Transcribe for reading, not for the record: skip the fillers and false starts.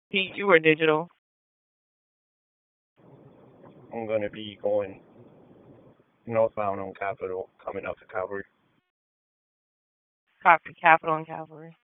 Pete, you were digital. I'm going to be going northbound on Capitol, coming up to Calvary. Copy, Capital and Cavalry.